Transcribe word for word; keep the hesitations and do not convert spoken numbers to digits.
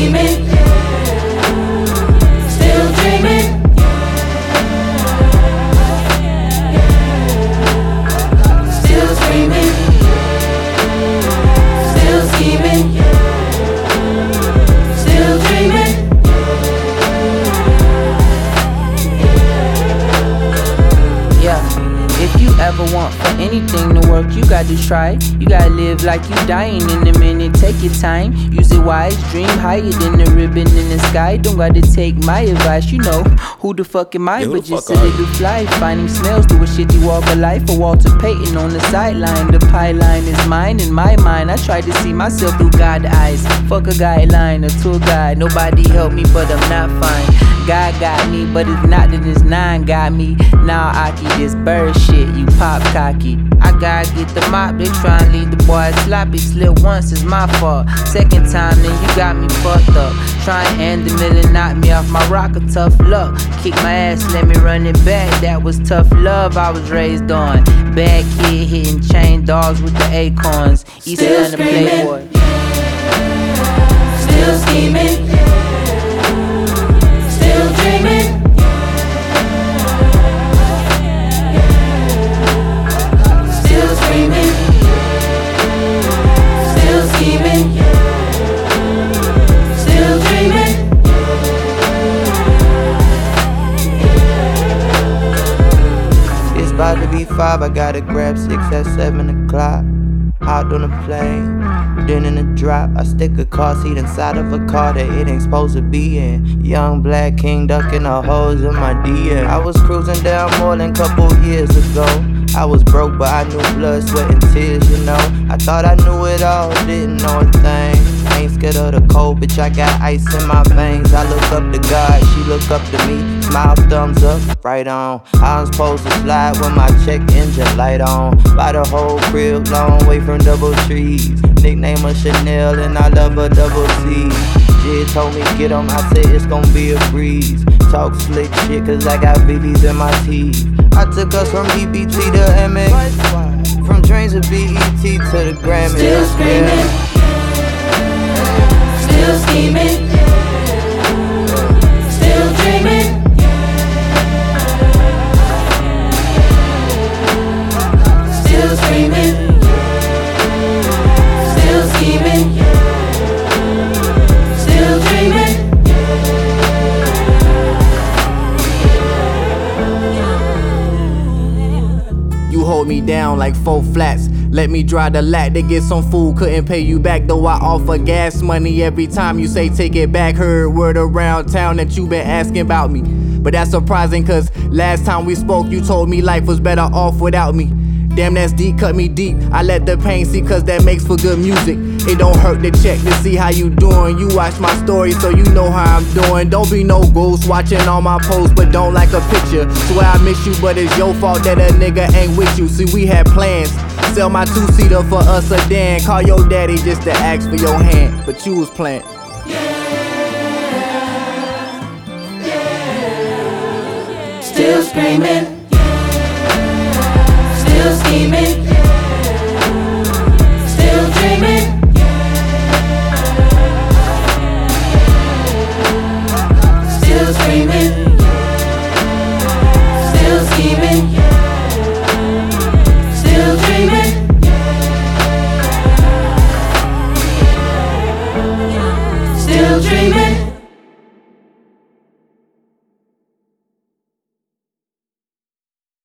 scheming, still dreaming. Still screaming, still scheming, still dreaming. Yeah, if you ever want for anything to work, you got to try. You gotta live like you dying in a minute. Take your time, use it wise. Dream higher than the ribbon in the sky. Don't gotta take my advice. You know who the fuck am I? Yeah, but just a are little fly. Finding smells through a shitty walk of life. For Walter Payton on the sideline. The pie line is mine in my mind. I try to see myself through God's eyes. Fuck a guideline, a tour guide. Nobody helped me, but I'm not fine. God got me, but it's not that this nine got me. Now I keep this bird shit, you pop cocky. I gotta get the mop, they tryna leave the boy sloppy. Slip once is my fault, second time then you got me fucked up. Try and end the middle, knock me off my rocker, tough luck. Kick my ass, let me run it back, that was tough love I was raised on. Bad kid hitting chain dogs with the acorns. East Atlanta playboy. Still scheming, still dreaming. Still screaming, still scheming, still dreaming. It's about to be five, I gotta grab six at seven o'clock. Hopped on a plane, then in a drop, I stick a car seat inside of a car that it ain't supposed to be in. Young black king ducking the hoes in my D M. I was cruising down more than a couple years ago. I was broke, but I knew blood, sweat, and tears, you know. I thought I knew it all, didn't know a thing. Ain't scared of the cold, bitch, I got ice in my veins. I look up to God, she look up to me. Smile, thumbs up, right on. I'm supposed to slide when my check engine light on. Buy the whole crib, long way from double trees. Nickname her Chanel and I love her double C. Jid told me get 'em, I said it's gon' be a breeze. Talk slick shit cause I got B Bs in my teeth. I took us from E B T to M X, from dreams to B E T to the Grammy. Still screaming, still scheming, still dreaming. Still screaming, still scheming, still dreaming. You hold me down like four flats. Let me dry the lat to get some food. Couldn't pay you back though I offer gas money every time you say take it back. Heard word around town that you been asking about me, but that's surprising cause last time we spoke you told me life was better off without me. Damn, that's deep, cut me deep. I let the pain see cause that makes for good music. It don't hurt to check to see how you doing. You watch my story so you know how I'm doing. Don't be no ghost watching all my posts but don't like a picture. Swear I miss you but it's your fault that a nigga ain't with you. See we had plans, sell my two-seater for a sedan. Call your daddy just to ask for your hand, but you was playing. Still screaming, still scheming,